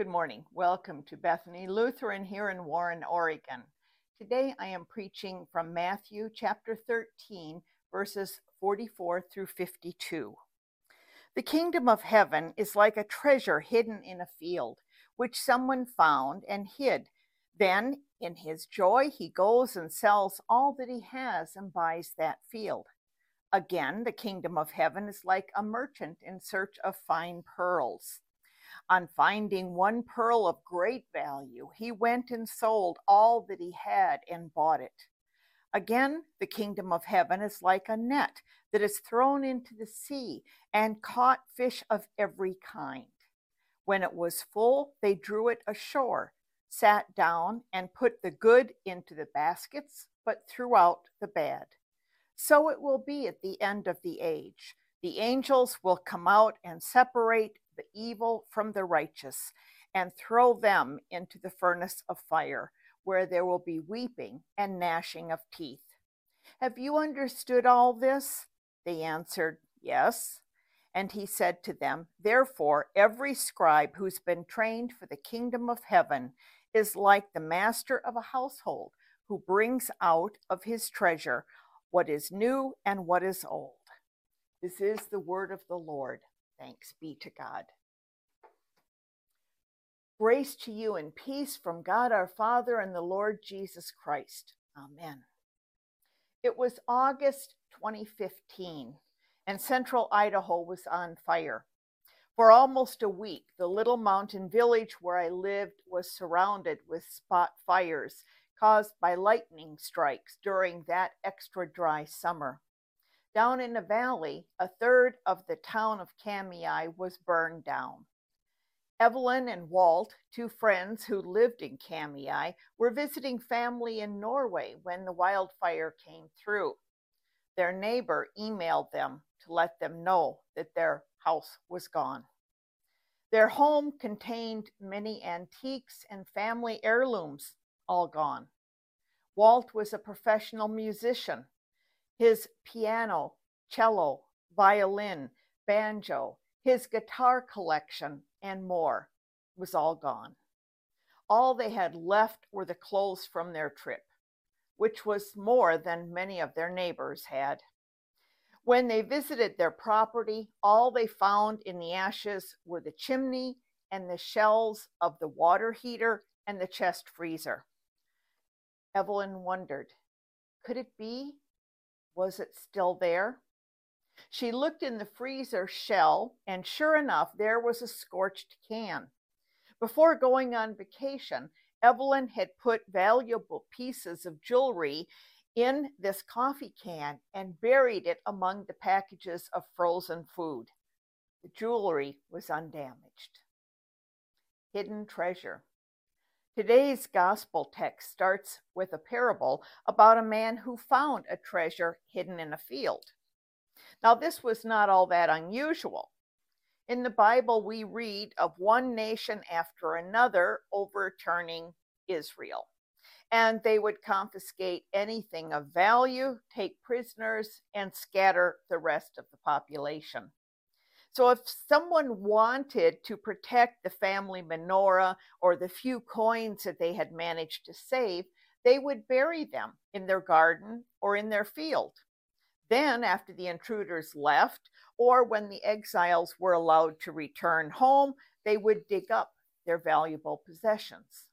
Good morning. Welcome to Bethany Lutheran here in Warren, Oregon. Today I am preaching from Matthew chapter 13, verses 44 through 52. The kingdom of heaven is like a treasure hidden in a field, which someone found and hid. Then, in his joy, he goes and sells all that he has and buys that field. Again, the kingdom of heaven is like a merchant in search of fine pearls. On finding one pearl of great value, he went and sold all that he had and bought it. Again, the kingdom of heaven is like a net that is thrown into the sea and caught fish of every kind. When it was full, they drew it ashore, sat down, and put the good into the baskets, but threw out the bad. So it will be at the end of the age. The angels will come out and separate the evil from the righteous and throw them into the furnace of fire, where there will be weeping and gnashing of teeth. Have you understood all this? They answered, Yes. And he said to them, Therefore, every scribe who's been trained for the kingdom of heaven is like the master of a household who brings out of his treasure what is new and what is old. This is the word of the Lord. Thanks be to God. Grace to you and peace from God our Father and the Lord Jesus Christ. Amen. It was August 2015, and central Idaho was on fire. For almost a week, the little mountain village where I lived was surrounded with spot fires caused by lightning strikes during that extra dry summer. Down in the valley, a third of the town of Kamiah was burned down. Evelyn and Walt, two friends who lived in Kamiah, were visiting family in Norway when the wildfire came through. Their neighbor emailed them to let them know that their house was gone. Their home contained many antiques and family heirlooms, all gone. Walt was a professional musician. His piano, cello, violin, banjo, his guitar collection, and more was all gone. All they had left were the clothes from their trip, which was more than many of their neighbors had. When they visited their property, all they found in the ashes were the chimney and the shells of the water heater and the chest freezer. Evelyn wondered, could it be? Was it still there? She looked in the freezer shell, and sure enough, there was a scorched can. Before going on vacation, Evelyn had put valuable pieces of jewelry in this coffee can and buried it among the packages of frozen food. The jewelry was undamaged. Hidden treasure. Today's gospel text starts with a parable about a man who found a treasure hidden in a field. Now, this was not all that unusual. In the Bible, we read of one nation after another overturning Israel, and they would confiscate anything of value, take prisoners, and scatter the rest of the population. So if someone wanted to protect the family menorah or the few coins that they had managed to save, they would bury them in their garden or in their field. Then, after the intruders left, or when the exiles were allowed to return home, they would dig up their valuable possessions.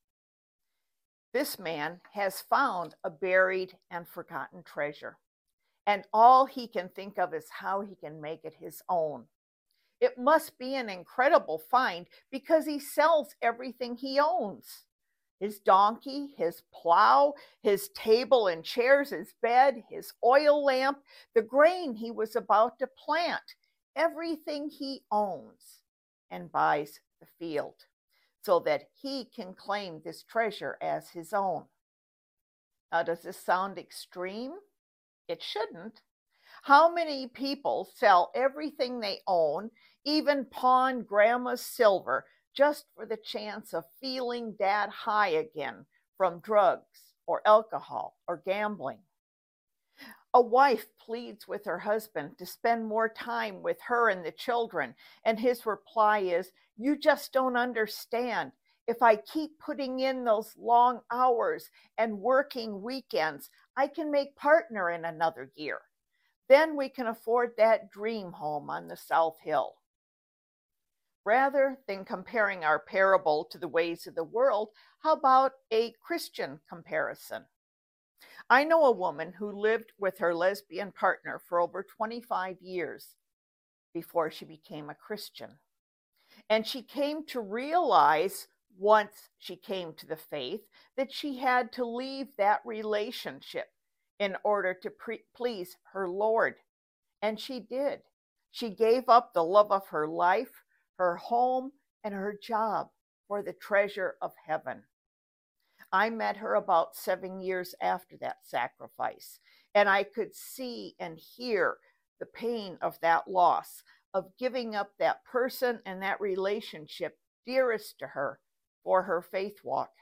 This man has found a buried and forgotten treasure, and all he can think of is how he can make it his own. It must be an incredible find because he sells everything he owns. His donkey, his plow, his table and chairs, his bed, his oil lamp, the grain he was about to plant, everything he owns, and buys the field so that he can claim this treasure as his own. Now, does this sound extreme? It shouldn't. How many people sell everything they own, even pawn grandma's silver, just for the chance of feeling that high again from drugs or alcohol or gambling? A wife pleads with her husband to spend more time with her and the children, and his reply is, "You just don't understand. If I keep putting in those long hours and working weekends, I can make partner in another year. Then we can afford that dream home on the South Hill. Rather than comparing our parable to the ways of the world, how about a Christian comparison? I know a woman who lived with her lesbian partner for over 25 years before she became a Christian. And she came to realize, once she came to the faith, that she had to leave that relationship in order to please her Lord. And she did. She gave up the love of her life, her home, and her job for the treasure of heaven. I met her about 7 years after that sacrifice, and I could see and hear the pain of that loss, of giving up that person and that relationship dearest to her for her faith walk.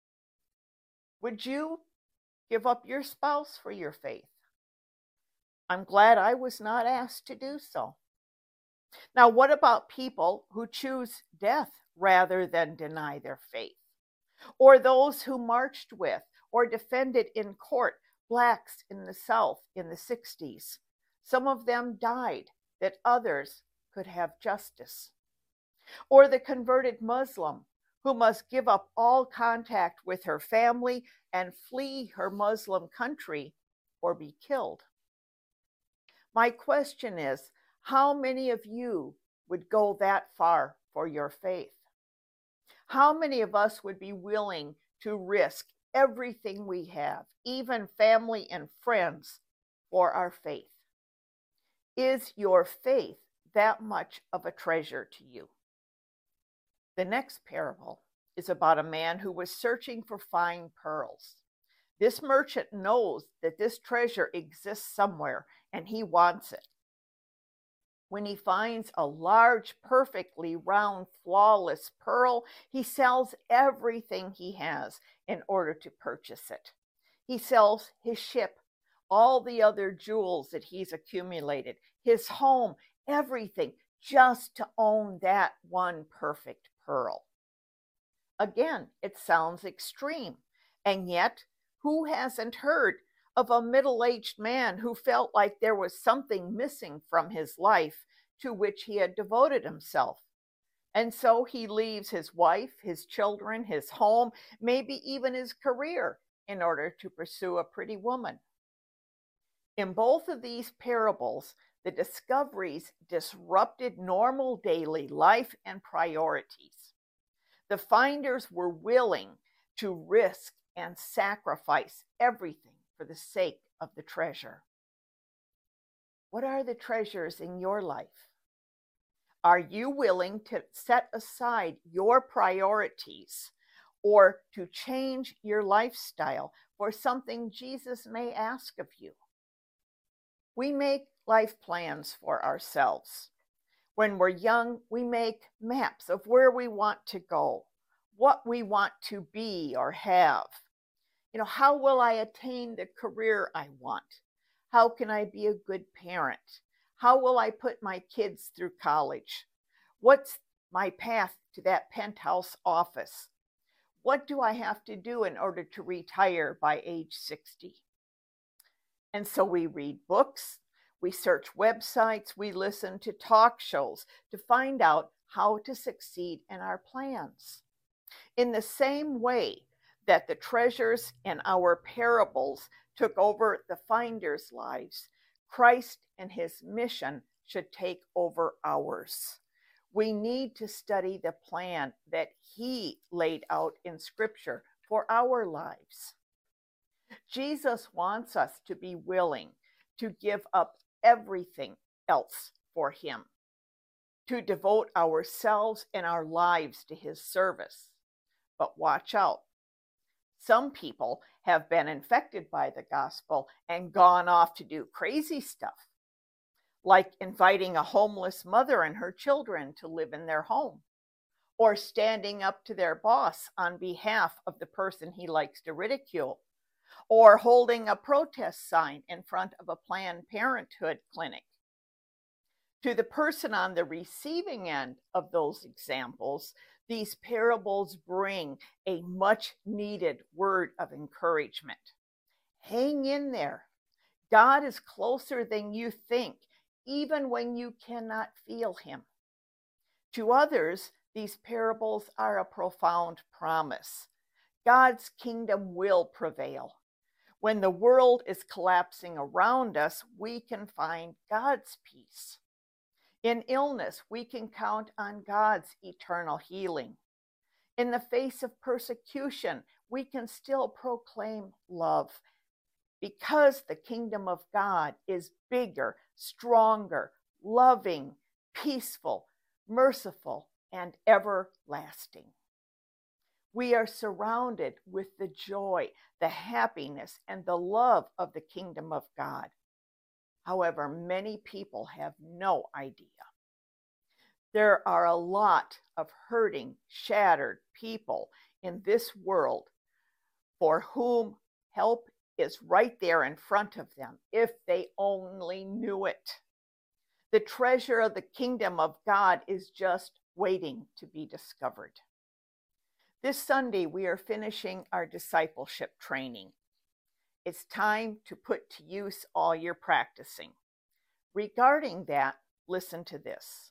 Would you give up your spouse for your faith? I'm glad I was not asked to do so. Now, what about people who choose death rather than deny their faith? Or those who marched with or defended in court blacks in the South in the 60s. Some of them died that others could have justice. Or the converted Muslim who must give up all contact with her family and flee her Muslim country or be killed. My question is, how many of you would go that far for your faith? How many of us would be willing to risk everything we have, even family and friends, for our faith? Is your faith that much of a treasure to you? The next parable is about a man who was searching for fine pearls. This merchant knows that this treasure exists somewhere and he wants it. When he finds a large, perfectly round, flawless pearl, he sells everything he has in order to purchase it. He sells his ship, all the other jewels that he's accumulated, his home, everything, just to own that one perfect pearl. Again, it sounds extreme, and yet, who hasn't heard of a middle-aged man who felt like there was something missing from his life to which he had devoted himself? And so he leaves his wife, his children, his home, maybe even his career in order to pursue a pretty woman. In both of these parables, the discoveries disrupted normal daily life and priorities. The finders were willing to risk and sacrifice everything for the sake of the treasure. What are the treasures in your life? Are you willing to set aside your priorities or to change your lifestyle for something Jesus may ask of you? We make life plans for ourselves. When we're young, we make maps of where we want to go, what we want to be or have. How will I attain the career I want? How can I be a good parent? How will I put my kids through college? What's my path to that penthouse office? What do I have to do in order to retire by age 60? And so we read books, we search websites, we listen to talk shows to find out how to succeed in our plans. In the same way that the treasures in our parables took over the finders' lives, Christ and his mission should take over ours. We need to study the plan that he laid out in Scripture for our lives. Jesus wants us to be willing to give up everything else for him, to devote ourselves and our lives to his service. But watch out. Some people have been infected by the gospel and gone off to do crazy stuff, like inviting a homeless mother and her children to live in their home, or standing up to their boss on behalf of the person he likes to ridicule, or holding a protest sign in front of a Planned Parenthood clinic. To the person on the receiving end of those examples, These parables bring a much needed word of encouragement. Hang in there. God is closer than you think, even when you cannot feel him. To others, these parables are a profound promise. God's kingdom will prevail. When the world is collapsing around us, we can find God's peace. In illness, we can count on God's eternal healing. In the face of persecution, we can still proclaim love, because the kingdom of God is bigger, stronger, loving, peaceful, merciful, and everlasting. We are surrounded with the joy, the happiness, and the love of the kingdom of God. However, many people have no idea. There are a lot of hurting, shattered people in this world for whom help is right there in front of them if they only knew it. The treasure of the kingdom of God is just waiting to be discovered. This Sunday, we are finishing our discipleship training. It's time to put to use all your practicing. Regarding that, listen to this.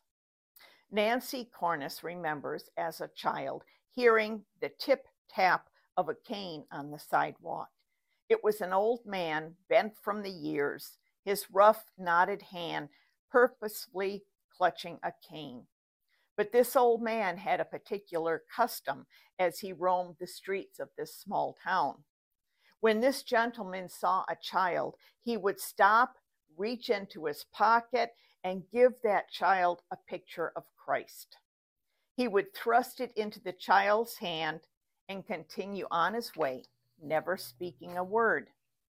Nancy Cornice remembers as a child hearing the tip-tap of a cane on the sidewalk. It was an old man bent from the years, his rough, knotted hand purposefully clutching a cane. But this old man had a particular custom as he roamed the streets of this small town. When this gentleman saw a child, he would stop, reach into his pocket, and give that child a picture of Christ. He would thrust it into the child's hand and continue on his way, never speaking a word.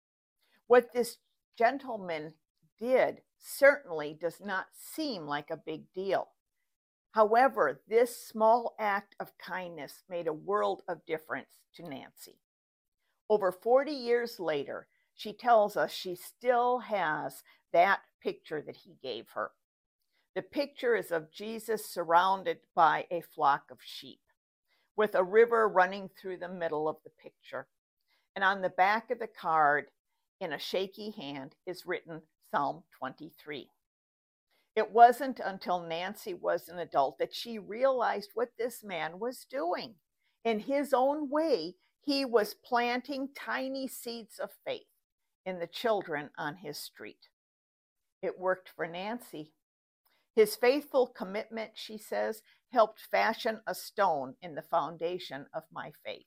What this gentleman did certainly does not seem like a big deal. However, this small act of kindness made a world of difference to Nancy. Over 40 years later, she tells us she still has that picture that he gave her. The picture is of Jesus surrounded by a flock of sheep, with a river running through the middle of the picture. And on the back of the card, in a shaky hand, is written Psalm 23. It wasn't until Nancy was an adult that she realized what this man was doing. In his own way, he was planting tiny seeds of faith in the children on his street. It worked for Nancy. His faithful commitment, she says, helped fashion a stone in the foundation of my faith.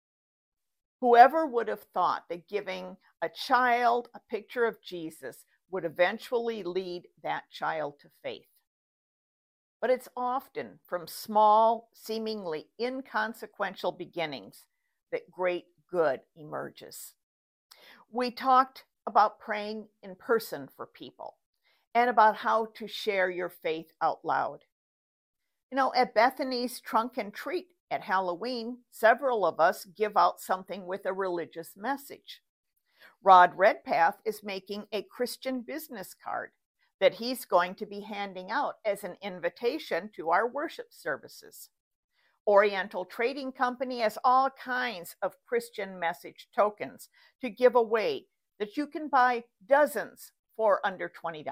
Whoever would have thought that giving a child a picture of Jesus would eventually lead that child to faith? But it's often from small, seemingly inconsequential beginnings that great good emerges. We talked about praying in person for people and about how to share your faith out loud. You know, at Bethany's Trunk and Treat at Halloween, several of us give out something with a religious message. Rod Redpath is making a Christian business card that he's going to be handing out as an invitation to our worship services. Oriental Trading Company has all kinds of Christian message tokens to give away that you can buy dozens for under $20.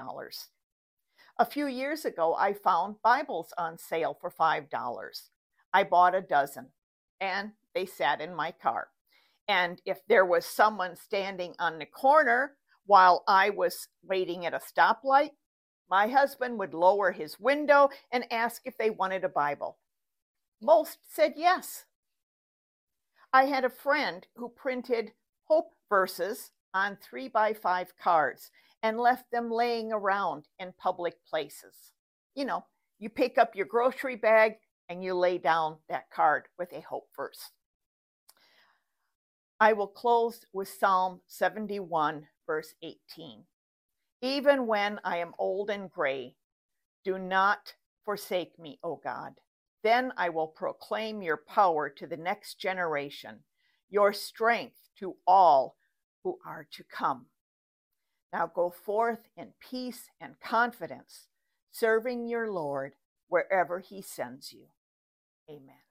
A few years ago, I found Bibles on sale for $5. I bought a dozen, and they sat in my car. And if there was someone standing on the corner while I was waiting at a stoplight, my husband would lower his window and ask if they wanted a Bible. Most said yes. I had a friend who printed hope verses on 3x5 cards and left them laying around in public places. You know, you pick up your grocery bag and you lay down that card with a hope verse. I will close with Psalm 71, verse 18. Even when I am old and gray, do not forsake me, O God. Then I will proclaim your power to the next generation, your strength to all who are to come. Now go forth in peace and confidence, serving your Lord wherever he sends you. Amen.